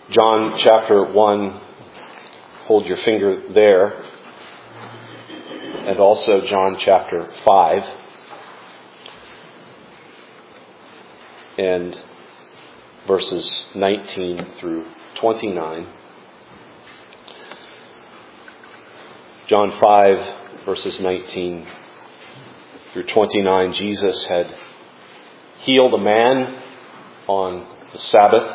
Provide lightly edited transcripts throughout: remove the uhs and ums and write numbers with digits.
John chapter 1, hold your finger there, and also John chapter 5, and verses 19 through 29. John 5, verses 19 through 29, Jesus had healed a man on the Sabbath.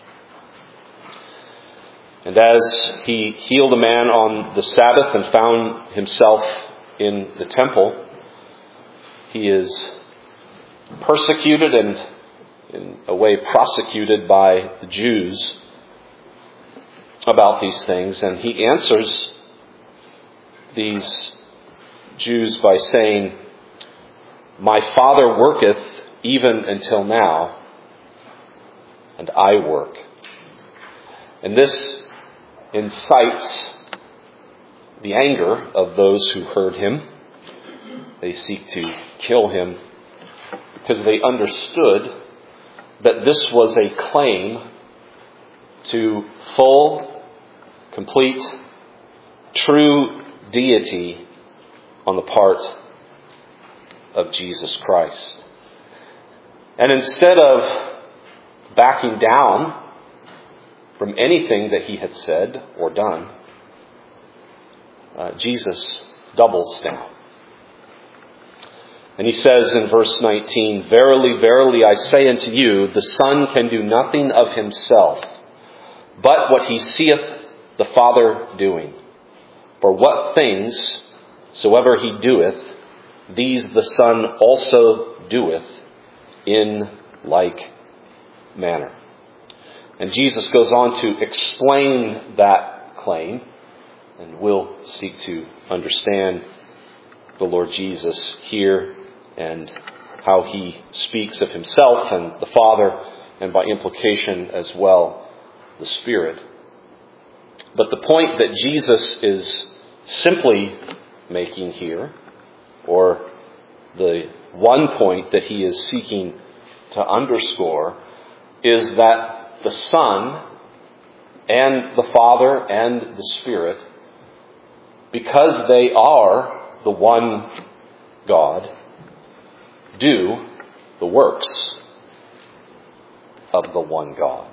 And as he healed a man on the Sabbath and found himself in the temple, he is persecuted and in a way prosecuted by the Jews about these things. And he answers these Jews by saying, "My Father worketh even until now, and I work." And this incites the anger of those who heard him. They seek to kill him because they understood that this was a claim to full, complete, true deity on the part of Jesus Christ. And instead of backing down from anything that he had said or done, Jesus doubles down. And he says in verse 19, "Verily, verily, I say unto you, the Son can do nothing of himself, but what he seeth the Father doing. For what things soever he doeth, these the Son also doeth in like manner." And Jesus goes on to explain that claim, and we'll seek to understand the Lord Jesus here and how he speaks of himself and the Father, and by implication as well, the Spirit. But the point that Jesus is simply making here, or the one point that he is seeking to underscore, is that the Son and the Father and the Spirit, because they are the one God, do the works of the one God.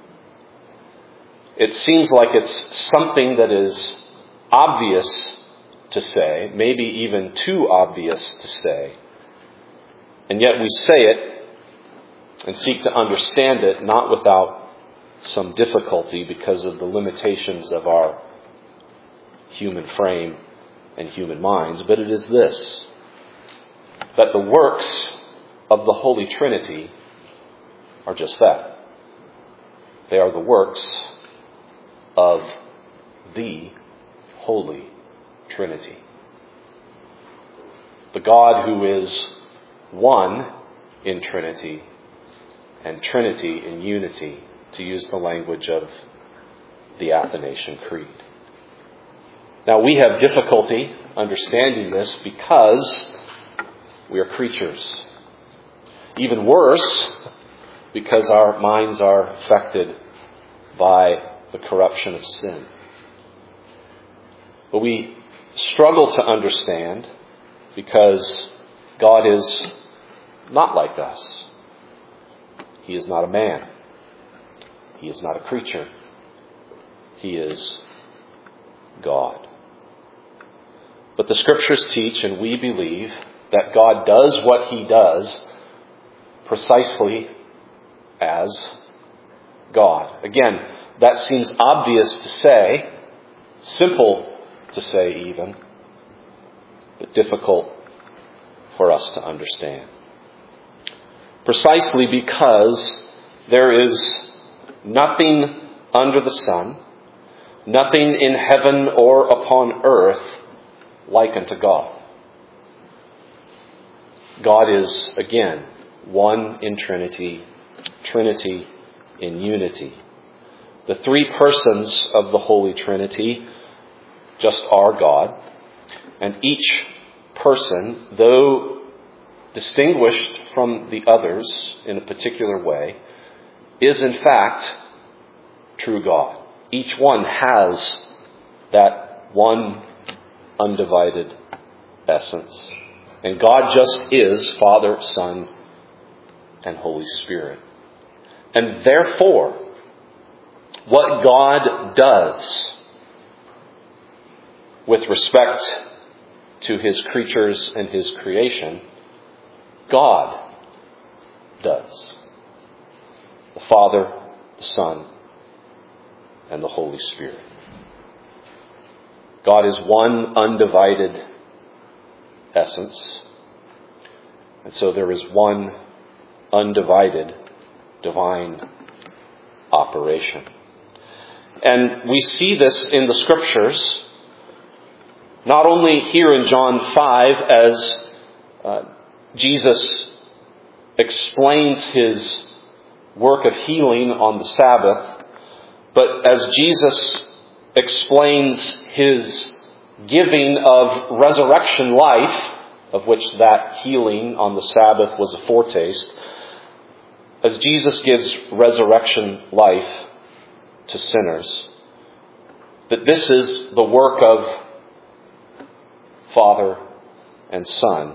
It seems like it's something that is obvious to say, maybe even too obvious to say, and yet we say it and seek to understand it not without some difficulty because of the limitations of our human frame and human minds. But it is this, that the works of the Holy Trinity are just that. They are the works of the Holy Trinity. The God who is one in Trinity and Trinity in unity, to use the language of the Athanasian Creed. Now, we have difficulty understanding this because we are creatures. Even worse, because our minds are affected by the corruption of sin. But we struggle to understand because God is not like us. He is not a man. He is not a creature. He is God. But the Scriptures teach, and we believe, that God does what he does precisely as God. Again, that seems obvious to say, simple to say even, but difficult for us to understand. Precisely because there is nothing under the sun, nothing in heaven or upon earth like unto God. God is, again, one in Trinity, Trinity in unity. The three persons of the Holy Trinity just are God, and each person, though distinguished from the others in a particular way, is in fact true God. Each one has that one undivided essence. And God just is Father, Son, and Holy Spirit. And therefore, what God does with respect to His creatures and His creation, God does. The Father, the Son, and the Holy Spirit. God is one undivided essence. And so there is one undivided divine operation. And we see this in the Scriptures, not only here in John 5 as Jesus explains His work of healing on the Sabbath, but as Jesus explains His giving of resurrection life, of which that healing on the Sabbath was a foretaste, as Jesus gives resurrection life to sinners, that this is the work of Father and Son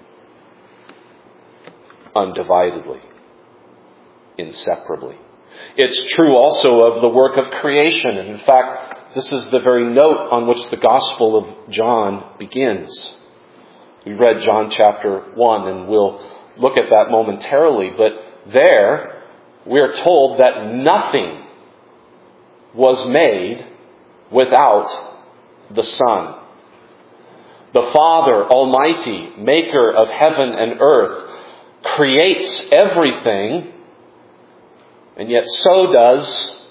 undividedly, inseparably. It's true also of the work of creation. And in fact, this is the very note on which the Gospel of John begins. We read John chapter 1, and we'll look at that momentarily. But there, we are told that nothing was made without the Son. The Father, Almighty, maker of heaven and earth, creates everything, and yet so does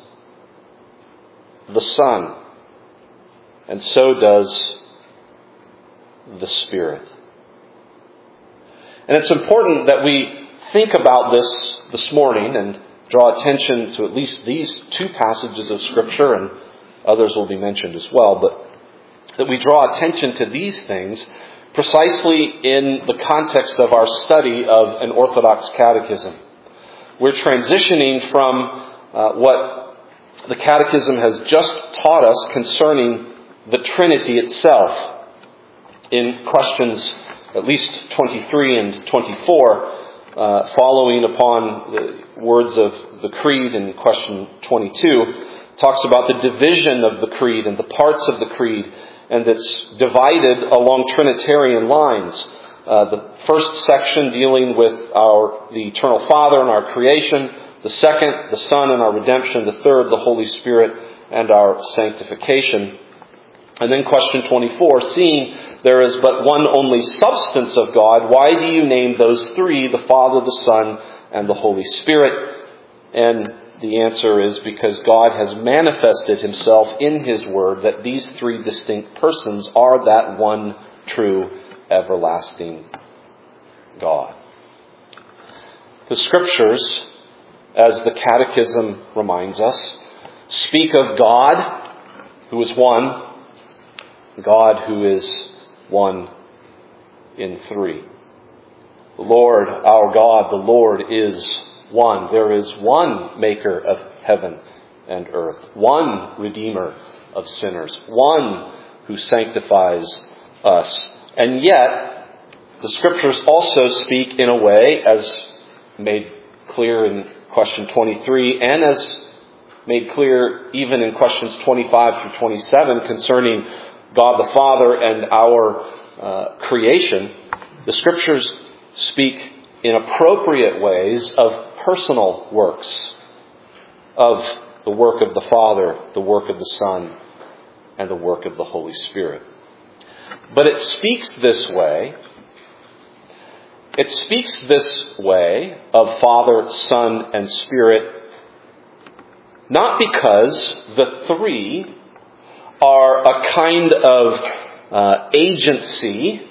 the Son, and so does the Spirit. And it's important that we think about this morning and draw attention to at least these two passages of Scripture, and others will be mentioned as well, but that we draw attention to these things precisely in the context of our study of an Orthodox catechism. We're transitioning from what the Catechism has just taught us concerning the Trinity itself in questions at least 23 and 24, following upon the words of the Creed in question 22, talks about the division of the Creed and the parts of the Creed, and it's divided along Trinitarian lines. The first section dealing with the Eternal Father and our creation. The second, the Son and our redemption. The third, the Holy Spirit and our sanctification. And then question 24, seeing there is but one only substance of God, why do you name those three, the Father, the Son, and the Holy Spirit? And the answer is because God has manifested Himself in His Word that these three distinct persons are that one true, everlasting God. The Scriptures, as the Catechism reminds us, speak of God who is one, God who is one in three. The Lord, our God, the Lord is one. There is one maker of heaven and earth, one Redeemer of sinners, one who sanctifies us. And yet, the Scriptures also speak in a way, as made clear in question 23, and as made clear even in questions 25 through 27 concerning God the Father and our creation. The Scriptures speak in appropriate ways of personal works, of the work of the Father, the work of the Son, and the work of the Holy Spirit. But it speaks this way of Father, Son, and Spirit, not because the three are a kind of agency,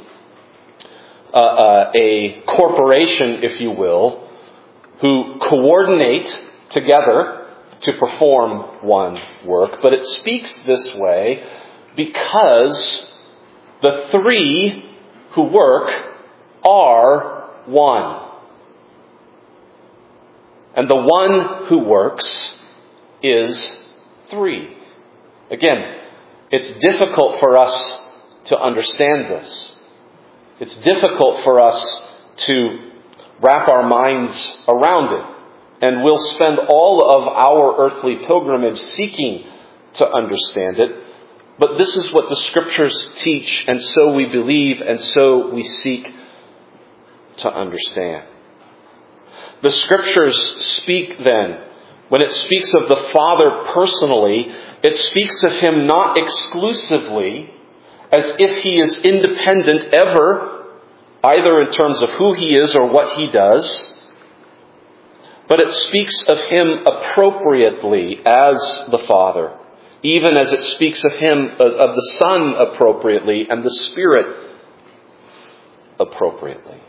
a corporation, if you will, who coordinate together to perform one work, but it speaks this way because the three who work are one. And the one who works is three. Again, it's difficult for us to understand this. It's difficult for us to wrap our minds around it. And we'll spend all of our earthly pilgrimage seeking to understand it. But this is what the Scriptures teach, and so we believe, and so we seek to understand. The Scriptures speak then, when it speaks of the Father personally, it speaks of Him not exclusively as if He is independent ever, either in terms of who He is or what He does, but it speaks of Him appropriately as the Father, even as it speaks of Him, of the Son appropriately and the Spirit appropriately.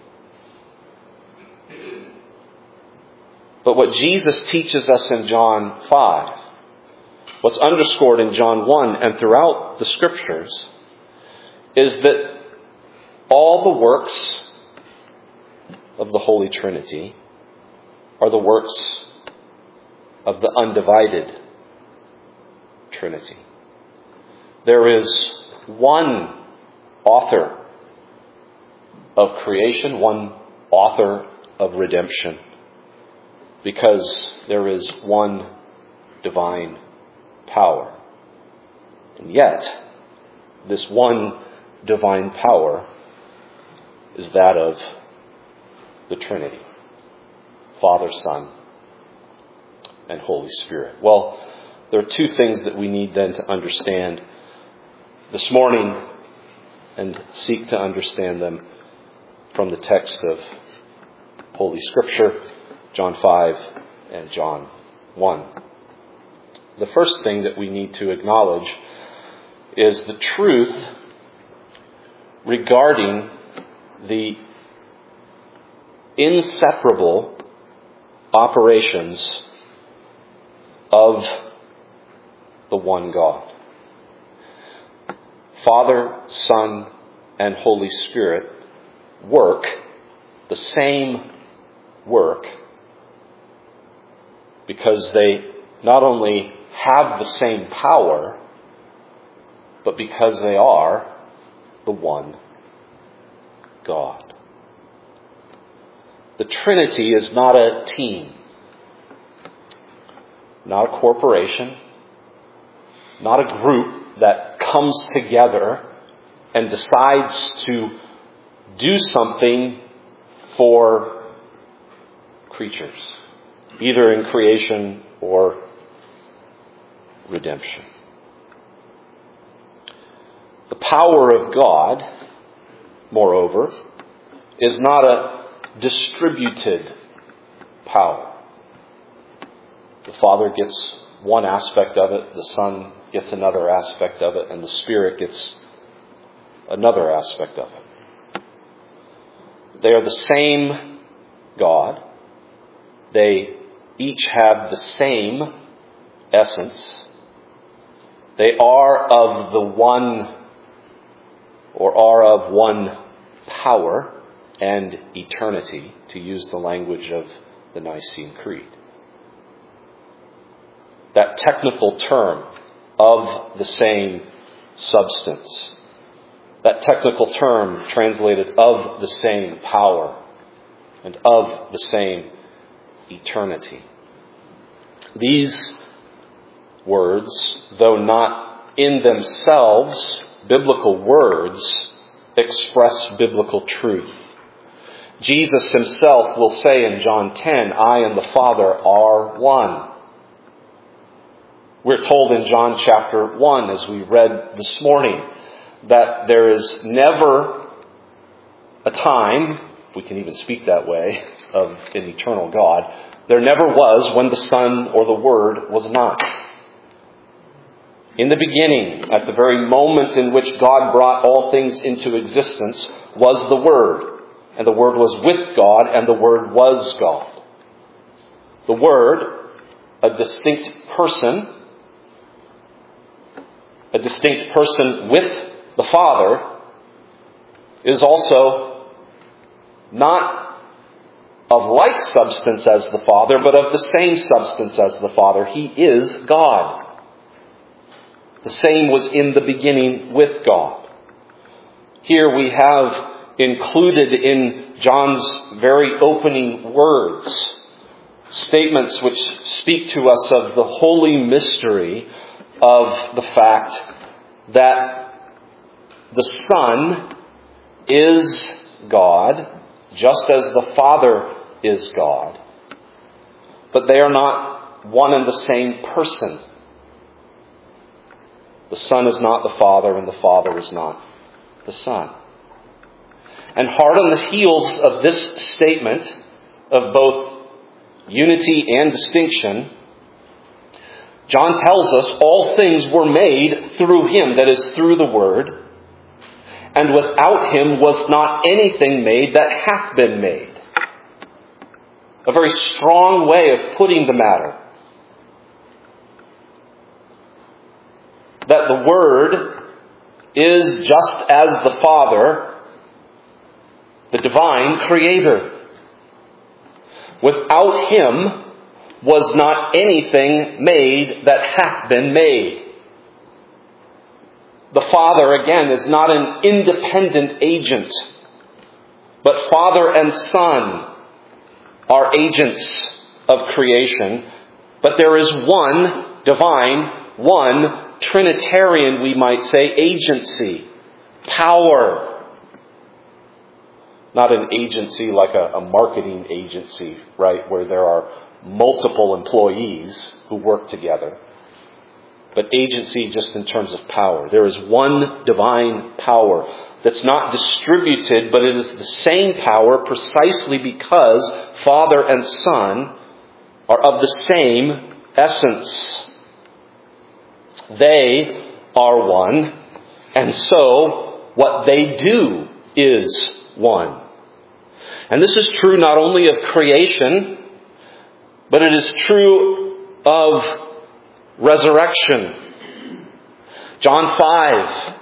But what Jesus teaches us in John 5, what's underscored in John 1 and throughout the Scriptures, is that all the works of the Holy Trinity are the works of the undivided Trinity. There is one author of creation, one author of redemption, because there is one divine power. And yet, this one divine power is that of the Trinity. Father, Son, and Holy Spirit. Well, there are two things that we need then to understand this morning and seek to understand them from the text of Holy Scripture, John 5 and John 1. The first thing that we need to acknowledge is the truth regarding the inseparable operations of the one God. Father, Son, and Holy Spirit work the same work because they not only have the same power, but because they are the one God. The Trinity is not a team, not a corporation, not a group that comes together and decides to do something for creatures, either in creation or redemption. The power of God, moreover, is not a distributed power. The Father gets one aspect of it, the Son gets another aspect of it, and the Spirit gets another aspect of it. They are the same God. They each have the same essence. They are of the one, or are of one power and eternity, to use the language of the Nicene Creed. That technical term, of the same substance. That technical term translated of the same power and of the same eternity. These words, though not in themselves biblical words, express biblical truth. Jesus himself will say in John 10, I and the Father are one. We're told in John chapter 1, as we read this morning, that there is never a time, if we can even speak that way, of an eternal God, there never was when the Son or the Word was not. In the beginning, at the very moment in which God brought all things into existence, was the Word. And the Word was with God, and the Word was God. The Word, a distinct person with the Father, is also not of like substance as the Father, but of the same substance as the Father. He is God. The same was in the beginning with God. Here we have included in John's very opening words statements which speak to us of the holy mystery of the fact that the Son is God, just as the Father is God. But they are not one and the same person. The Son is not the Father, and the Father is not the Son. And hard on the heels of this statement of both unity and distinction, John tells us all things were made through Him, that is, through the Word, and without Him was not anything made that hath been made. A very strong way of putting the matter. That the Word is just as the Father, the divine Creator. Without Him was not anything made that hath been made. The Father, again, is not an independent agent, but Father and Son are agents of creation. But there is one divine, one Trinitarian, we might say, agency, power. Not an agency like a marketing agency, right, where there are multiple employees who work together. But agency just in terms of power. There is one divine power that's not distributed, but it is the same power precisely because Father and Son are of the same essence. They are one, and so what they do is one. And this is true not only of creation, but it is true of resurrection. John 5.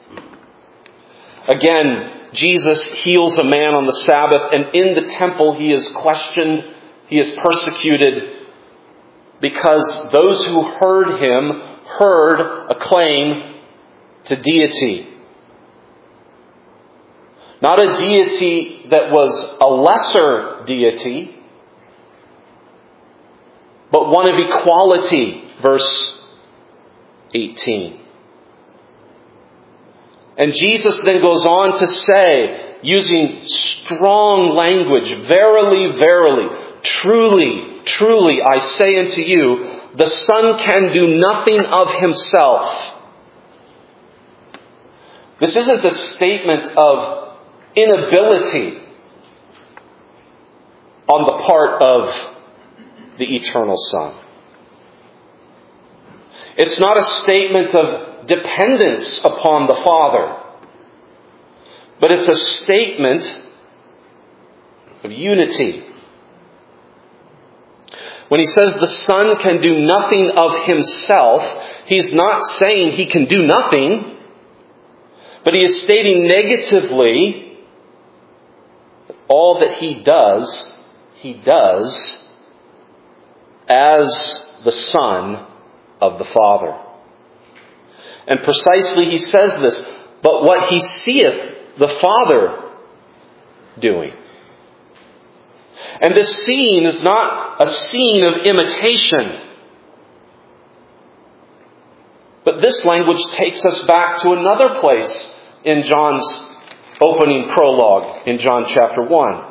Again, Jesus heals a man on the Sabbath, and in the temple he is questioned, he is persecuted, because those who heard him heard a claim to deity. Not a deity that was a lesser deity, but one of equality, verse 18. And Jesus then goes on to say, using strong language, verily, verily, truly, truly, I say unto you, the Son can do nothing of Himself. This isn't a statement of inability on the part of the eternal Son. It's not a statement of dependence upon the Father, but it's a statement of unity. When he says the Son can do nothing of Himself, He's not saying He can do nothing, but He is stating negatively that all that He does as the Son of the Father. And precisely He says this, but what He seeth the Father doing. And this scene is not a scene of imitation. But this language takes us back to another place in John's opening prologue in John chapter 1.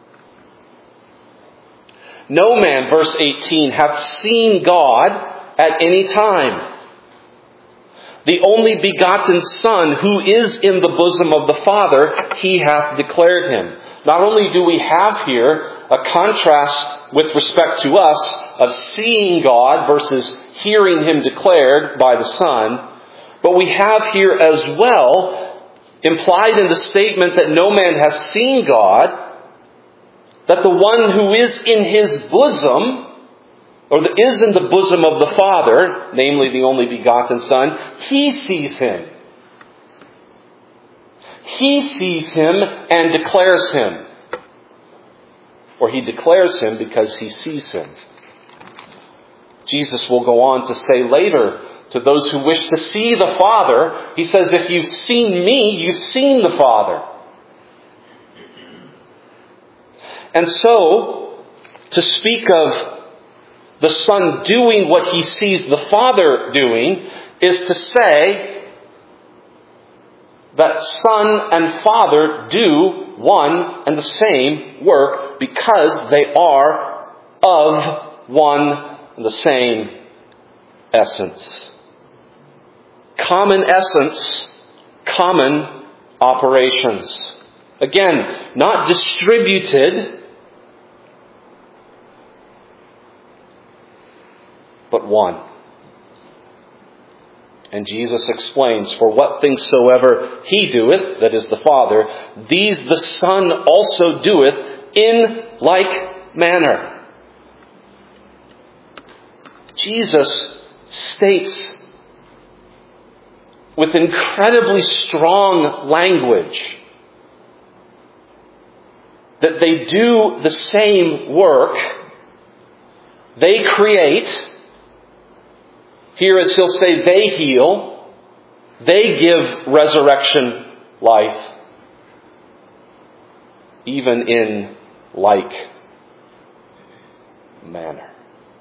No man, verse 18, hath seen God at any time. The only begotten Son, who is in the bosom of the Father, He hath declared Him. Not only do we have here a contrast with respect to us of seeing God versus hearing Him declared by the Son, but we have here as well, implied in the statement that no man has seen God, that the one who is in His bosom, or that is in the bosom of the Father, namely the only begotten Son, He sees Him. He sees Him and declares Him. Or He declares Him because He sees Him. Jesus will go on to say later to those who wish to see the Father, He says, if you've seen me, you've seen the Father. And so, to speak of the Son doing what He sees the Father doing is to say that Son and Father do one and the same work because they are of one and the same essence. Common essence, common operations. Again, not distributed, but one. And Jesus explains, for what things soever He doeth, that is the Father, these the Son also doeth in like manner. Jesus states with incredibly strong language that they do the same work. They create. Here, as He'll say, they heal. They give resurrection life. Even in like manner.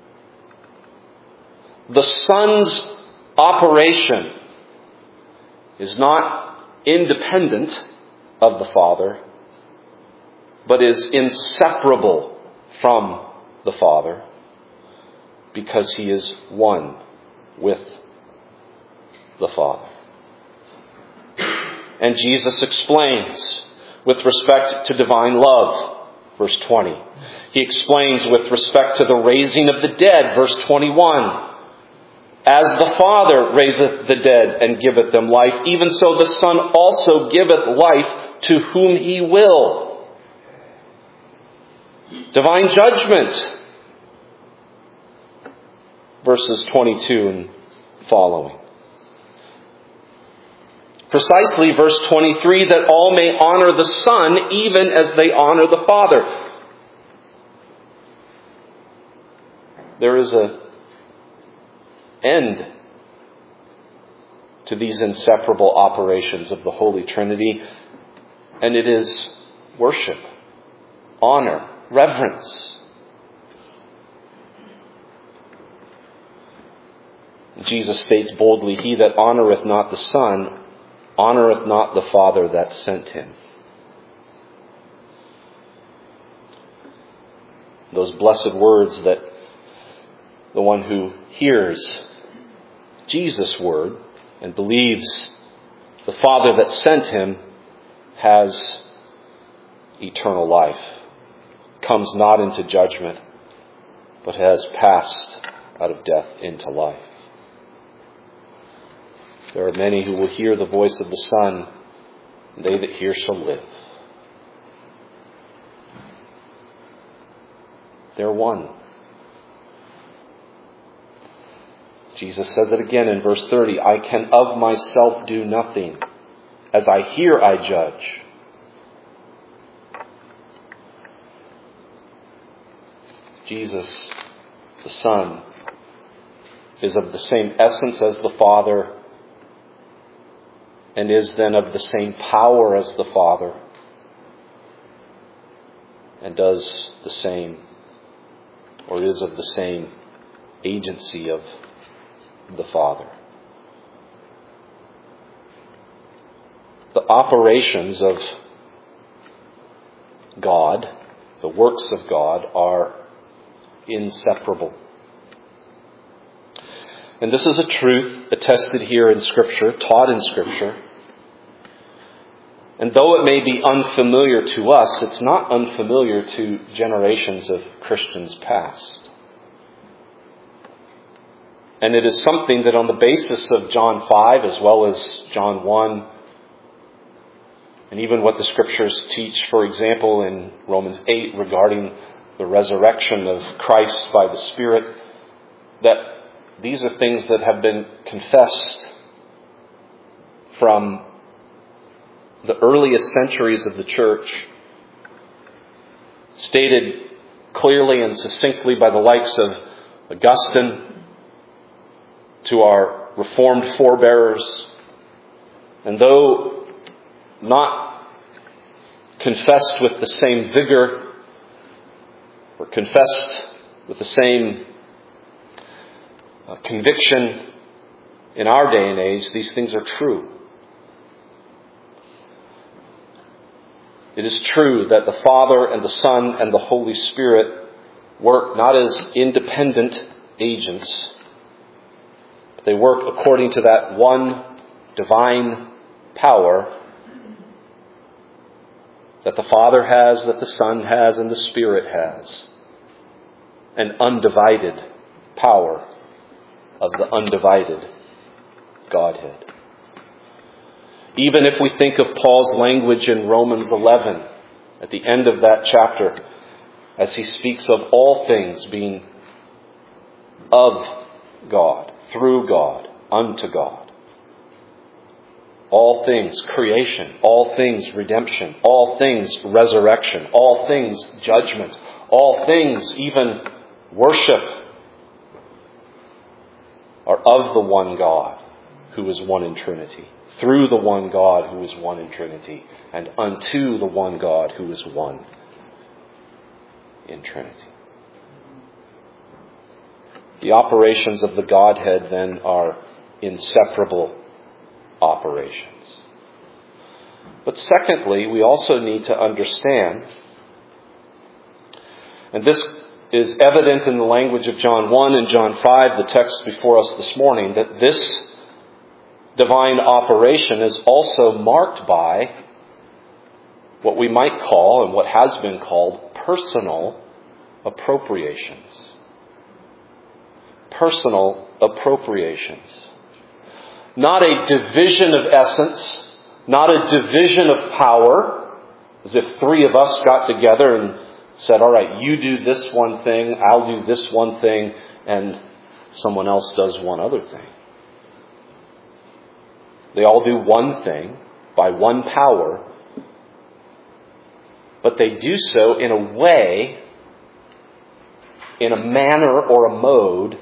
The Son's operation is not independent of the Father, but is inseparable from the Father, because He is one with the Father. And Jesus explains with respect to divine love, verse 20. He explains with respect to the raising of the dead, verse 21. As the Father raiseth the dead and giveth them life, even so the Son also giveth life to whom He will. Divine judgment, verses 22 and following. Precisely verse 23, that all may honor the Son even as they honor the Father. There is an end to these inseparable operations of the Holy Trinity, and it is worship, honor, reverence. Jesus states boldly, he that honoreth not the Son, honoreth not the Father that sent Him. Those blessed words that the one who hears Jesus' word and believes the Father that sent Him has eternal life, comes not into judgment, but has passed out of death into life. There are many who will hear the voice of the Son, and they that hear shall live. They're one. Jesus says it again in verse 30, I can of myself do nothing. As I hear, I judge. Jesus, the Son, is of the same essence as the Father, and is then of the same power as the Father, and does the same, or is of the same agency of the Father. The operations of God, the works of God, are inseparable. And this is a truth attested here in Scripture, taught in Scripture. And though it may be unfamiliar to us, it's not unfamiliar to generations of Christians past. And it is something that on the basis of John 5 as well as John 1, and even what the Scriptures teach, for example, in Romans 8 regarding the resurrection of Christ by the Spirit, that these are things that have been confessed from the earliest centuries of the church, stated clearly and succinctly by the likes of Augustine, to our Reformed forebearers, and though not confessed with the same vigor or confessed with the same conviction in our day and age, these things are true. It is true that the Father and the Son and the Holy Spirit work not as independent agents, but they work according to that one divine power that the Father has, that the Son has, and the Spirit has. An undivided power of the undivided Godhead. Even if we think of Paul's language in Romans 11, at the end of that chapter, as he speaks of all things being of God, through God, unto God. All things creation, all things redemption, all things resurrection, all things judgment, all things even worship are of the one God who is one in Trinity, through the one God who is one in Trinity, and unto the one God who is one in Trinity. The operations of the Godhead then are inseparable operations. But secondly, we also need to understand, and this is evident in the language of John 1 and John 5, the text before us this morning, that this divine operation is also marked by what we might call, and what has been called, personal appropriations. Personal appropriations. Not a division of essence, not a division of power, as if three of us got together and said, all right, you do this one thing, I'll do this one thing, and someone else does one other thing. They all do one thing by one power, but they do so in a way, in a manner or a mode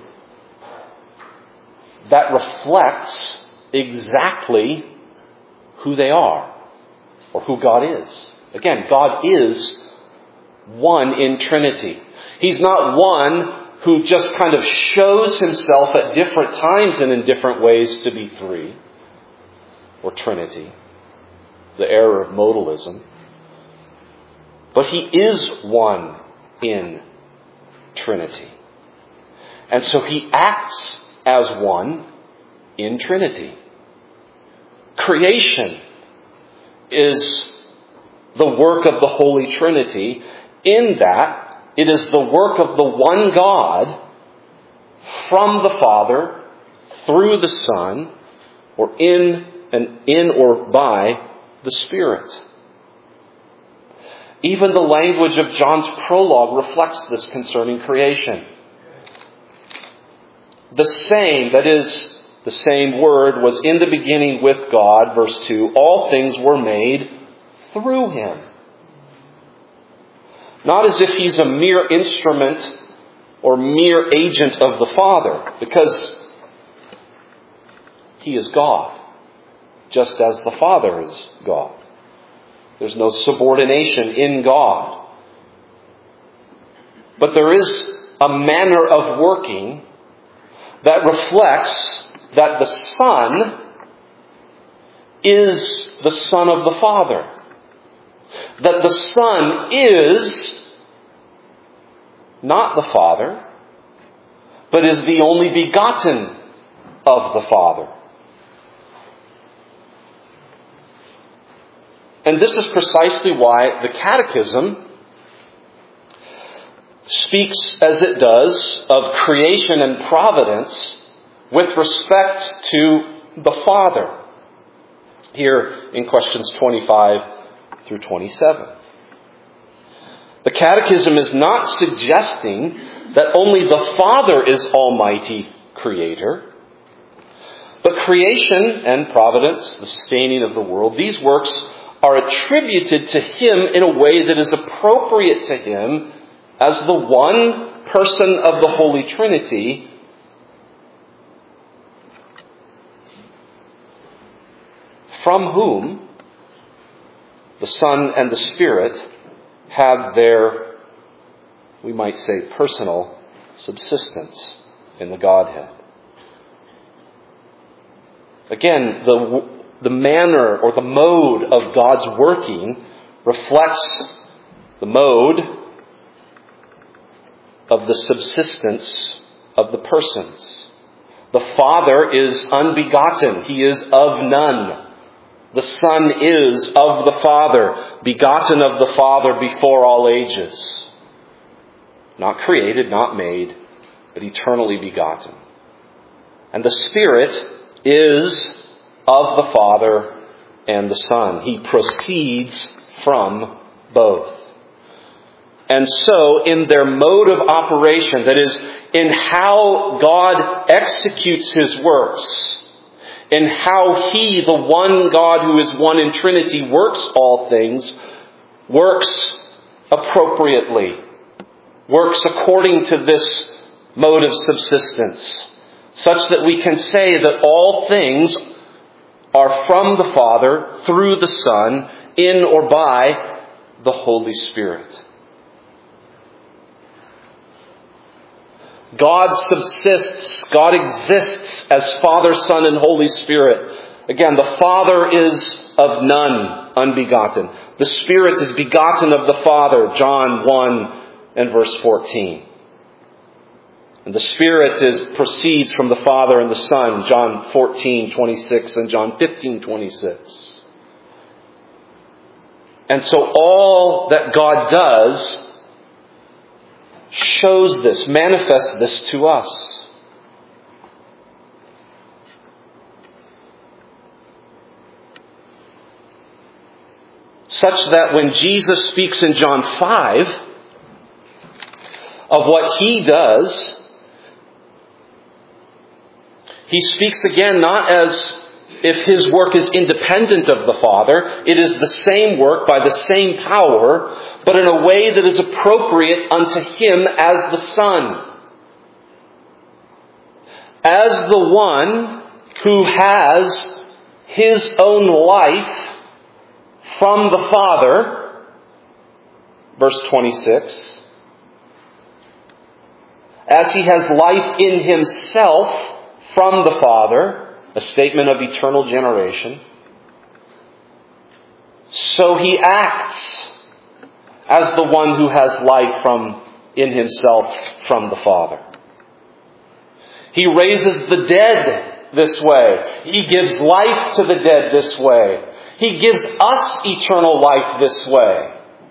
that reflects exactly who they are or who God is. Again, God is one in Trinity. He's not one who just kind of shows himself at different times and in different ways to be three or Trinity, the error of modalism. But he is one in Trinity. And so he acts as one in Trinity. Creation is the work of the Holy Trinity, in that it is the work of the one God from the Father through the Son, or in or by the Spirit. Even the language of John's prologue reflects this concerning creation. The same, that is, the same word, was in the beginning with God, verse 2. All things were made through him. Not as if he's a mere instrument or mere agent of the Father, because he is God, just as the Father is God. There's no subordination in God. But there is a manner of working that reflects that the Son is the Son of the Father. That the Son is not the Father, but is the only begotten of the Father. And this is precisely why the Catechism speaks as it does of creation and providence with respect to the Father. Here in questions 25 through 27. The Catechism is not suggesting that only the Father is Almighty Creator, but creation and providence, the sustaining of the world, these works are attributed to him in a way that is appropriate to him as the one person of the Holy Trinity from whom the Son and the Spirit have their, we might say, personal subsistence in the Godhead. Again, the manner or the mode of God's working reflects the mode of the subsistence of the persons. The Father is unbegotten. He is of none. The Son is of the Father, begotten of the Father before all ages. Not created, not made, but eternally begotten. And the Spirit is of the Father and the Son. He proceeds from both. And so, in their mode of operation, that is, in how God executes His works, in how He, the one God who is one in Trinity, works all things, works appropriately, works according to this mode of subsistence, such that we can say that all things are from the Father, through the Son, in or by the Holy Spirit. God subsists, God exists as Father, Son, and Holy Spirit. Again, the Father is of none, unbegotten. The Spirit is begotten of the Father, John 1 and verse 14. And the Spirit proceeds from the Father and the Son, John 14:26 and John 15:26. And so all that God does shows this, manifests this to us. Such that when Jesus speaks in John 5 of what He does, He speaks again not as if His work is independent of the Father. It is the same work by the same power, but in a way that is appropriate unto Him as the Son. As the one who has His own life from the Father, verse 26, as He has life in Himself from the Father, a statement of eternal generation, so He acts as the one who has life in Himself from the Father. He raises the dead this way. He gives life to the dead this way. He gives us eternal life this way.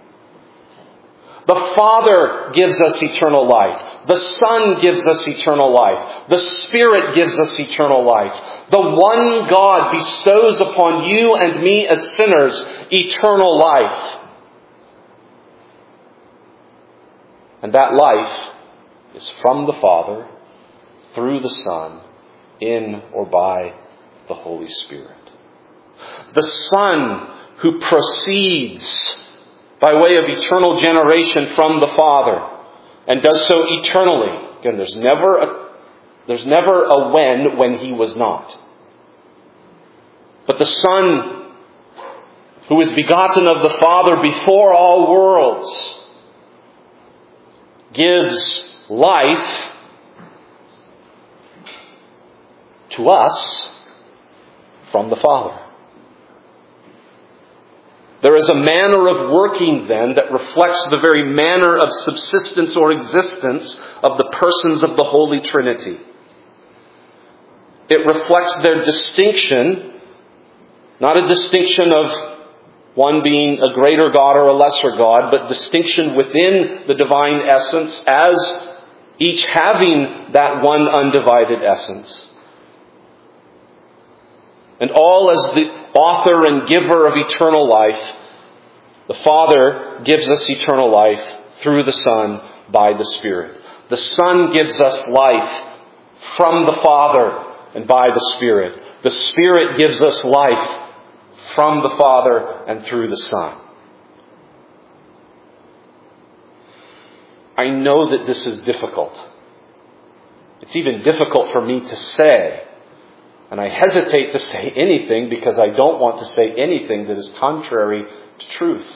The Father gives us eternal life. The Son gives us eternal life. The Spirit gives us eternal life. The one God bestows upon you and me as sinners eternal life. And that life is from the Father, through the Son, in or by the Holy Spirit. The Son who proceeds by way of eternal generation from the Father, and does so eternally. Again, there's never a when He was not. But the Son, who is begotten of the Father before all worlds, gives life to us from the Father. There is a manner of working then that reflects the very manner of subsistence or existence of the persons of the Holy Trinity. It reflects their distinction, not a distinction of one being a greater God or a lesser God, but distinction within the divine essence as each having that one undivided essence. And all as the author and giver of eternal life, the Father gives us eternal life through the Son by the Spirit. The Son gives us life from the Father and by the Spirit. The Spirit gives us life from the Father and through the Son. I know that this is difficult. It's even difficult for me to say. And I hesitate to say anything because I don't want to say anything that is contrary to truth.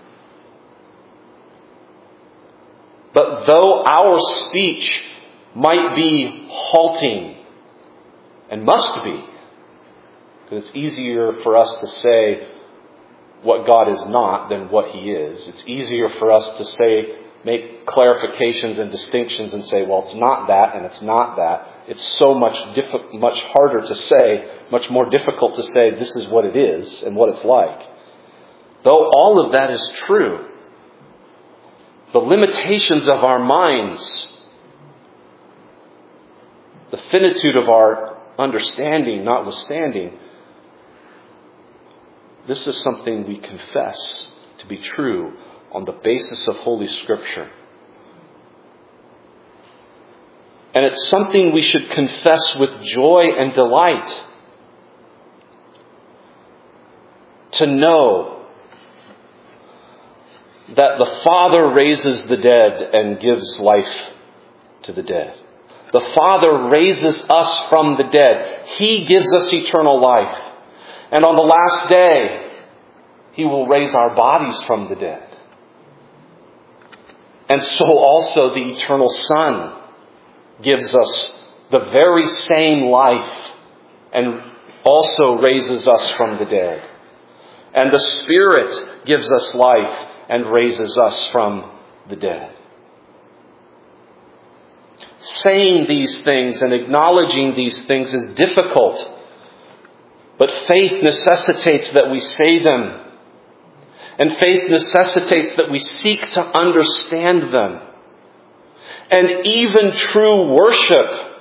But though our speech might be halting, and must be, because it's easier for us to say what God is not than what He is. It's easier for us to say, make clarifications and distinctions and say, well, it's not that and it's not that. It's so much harder to say, much more difficult to say this is what it is and what it's like. Though all of that is true, the limitations of our minds, the finitude of our understanding notwithstanding, this is something we confess to be true on the basis of Holy Scripture. And it's something we should confess with joy and delight. To know that the Father raises the dead and gives life to the dead. The Father raises us from the dead. He gives us eternal life. And on the last day, He will raise our bodies from the dead. And so also the eternal Son gives us the very same life and also raises us from the dead. And the Spirit gives us life and raises us from the dead. Saying these things and acknowledging these things is difficult, but faith necessitates that we say them. And faith necessitates that we seek to understand them. And even true worship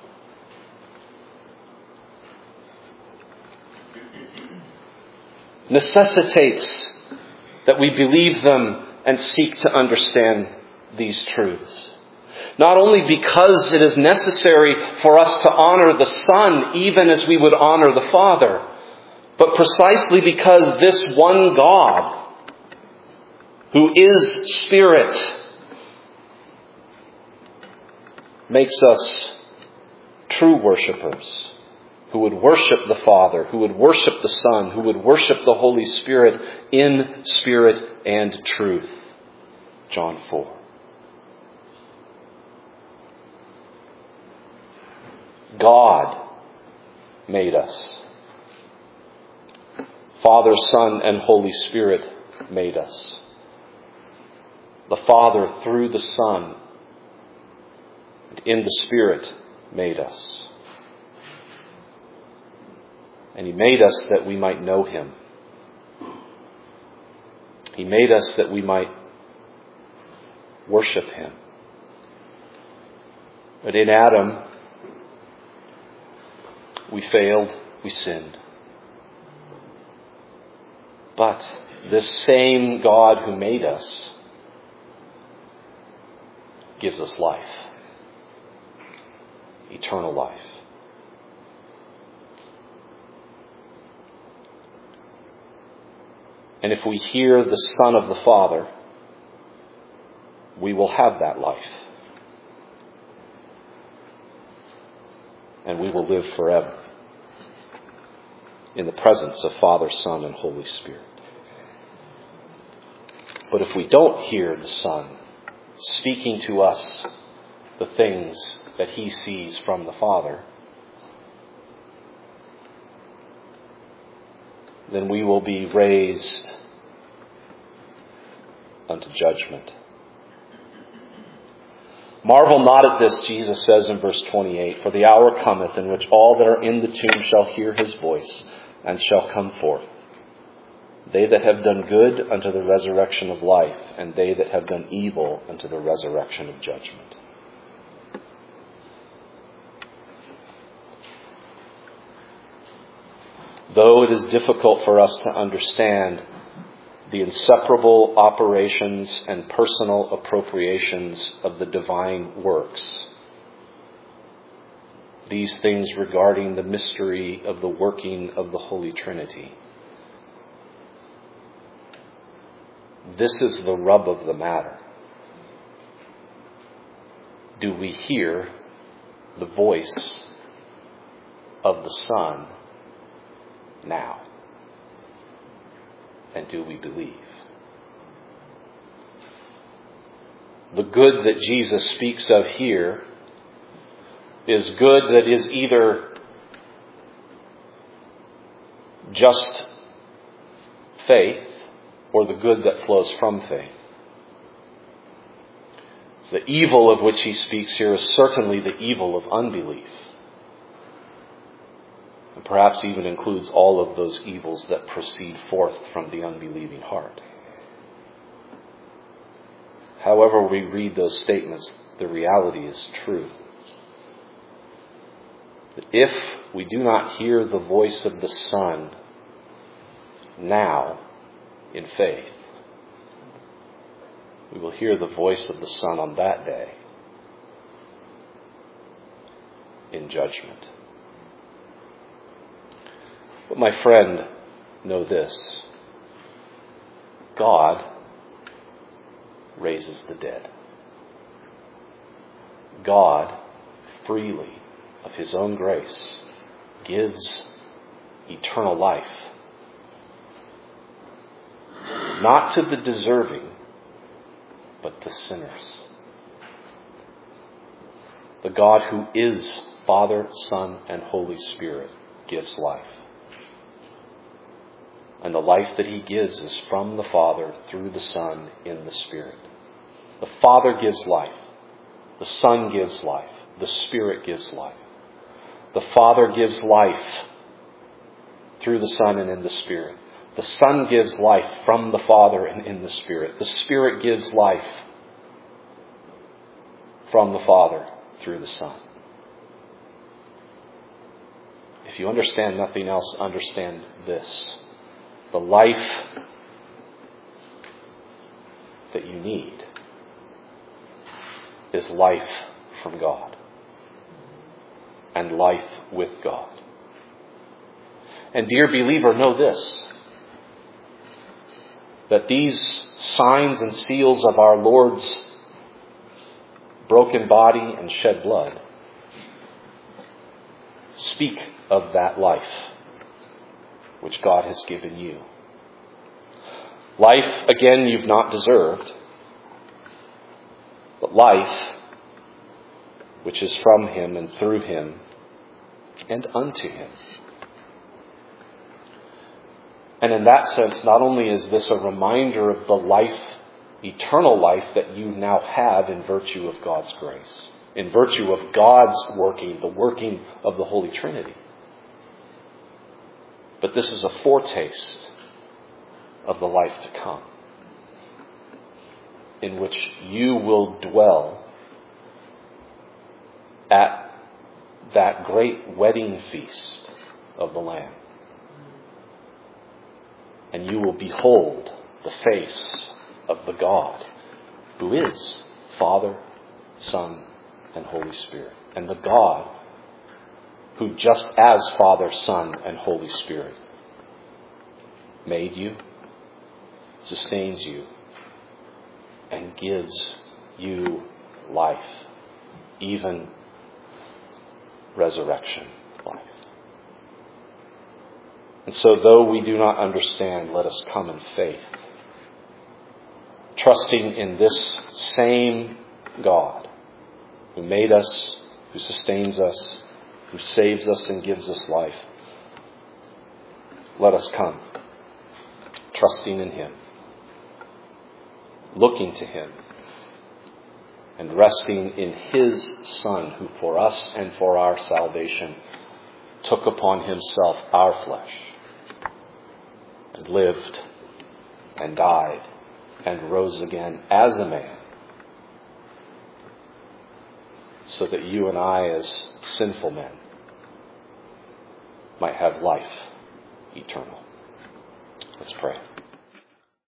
necessitates that we believe them and seek to understand these truths. Not only because it is necessary for us to honor the Son even as we would honor the Father, but precisely because this one God, who is Spirit, makes us true worshipers, who would worship the Father, who would worship the Son, who would worship the Holy Spirit in spirit and truth. John 4. God made us. Father, Son, and Holy Spirit made us. The Father, through the Son, and in the Spirit, made us. And He made us that we might know Him. He made us that we might worship Him. But in Adam, we failed, we sinned. But this same God who made us gives us life. Eternal life. And if we hear the Son of the Father, we will have that life. And we will live forever in the presence of Father, Son, and Holy Spirit. But if we don't hear the Son speaking to us the things that He sees from the Father, then we will be raised unto judgment. Marvel not at this, Jesus says in verse 28, for the hour cometh in which all that are in the tomb shall hear His voice and shall come forth. They that have done good unto the resurrection of life, and they that have done evil unto the resurrection of judgment. Though it is difficult for us to understand the inseparable operations and personal appropriations of the divine works, these things regarding the mystery of the working of the Holy Trinity, this is the rub of the matter. Do we hear the voice of the Son now? And do we believe? The good that Jesus speaks of here is good that is either just faith or the good that flows from faith. The evil of which he speaks here is certainly the evil of unbelief. And perhaps even includes all of those evils that proceed forth from the unbelieving heart. However we read those statements, the reality is true. That if we do not hear the voice of the Son now in faith, we will hear the voice of the Son on that day in judgment. But my friend, know this: God raises the dead. God freely, of his own grace, gives eternal life. Not to the deserving, but to sinners. The God who is Father, Son, and Holy Spirit gives life. And the life that he gives is from the Father through the Son in the Spirit. The Father gives life. The Son gives life. The Spirit gives life. The Father gives life through the Son and in the Spirit. The Son gives life from the Father and in the Spirit. The Spirit gives life from the Father through the Son. If you understand nothing else, understand this. The life that you need is life from God and life with God. And dear believer, know this: that these signs and seals of our Lord's broken body and shed blood speak of that life which God has given you. Life, again, you've not deserved, but life which is from him and through him and unto him. And in that sense, not only is this a reminder of the life, eternal life that you now have in virtue of God's grace, in virtue of God's working, the working of the Holy Trinity, but this is a foretaste of the life to come, in which you will dwell at that great wedding feast of the Lamb. And you will behold the face of the God who is Father, Son, and Holy Spirit. And the God who, just as Father, Son, and Holy Spirit, made you, sustains you, and gives you life, even resurrection life. And so, though we do not understand, let us come in faith, trusting in this same God who made us, who sustains us, who saves us and gives us life. Let us come, trusting in him, looking to him, and resting in his Son, who for us and for our salvation took upon himself our flesh and lived and died and rose again as a man, so that you and I, as sinful men, might have life eternal. Let's pray.